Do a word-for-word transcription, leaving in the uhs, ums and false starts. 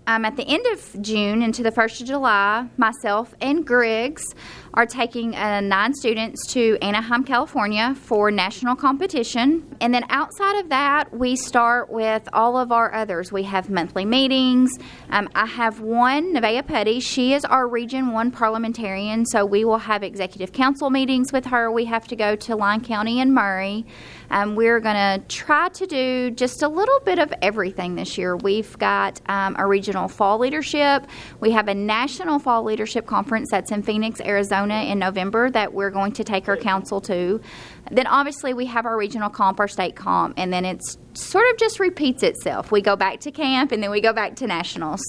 um, at the end of June into the first of July, myself and Griggs are taking uh, nine students to Anaheim, California for national competition. And then outside of that, we start with all of our others. We have monthly meetings. Um, I have one, Nevaeh Putty. She is our Region one parliamentarian, so we will have executive council meetings with her. We have to go to Lyon County and Murray. Um, we're going to try to do just a little bit of everything this year. We've got um, a regional fall leadership. We have a national fall leadership conference that's in Phoenix, Arizona in November that we're going to take our council to. Then obviously we have our regional comp, our state comp, and then it's sort of just repeats itself. We go back to camp and then we go back to nationals.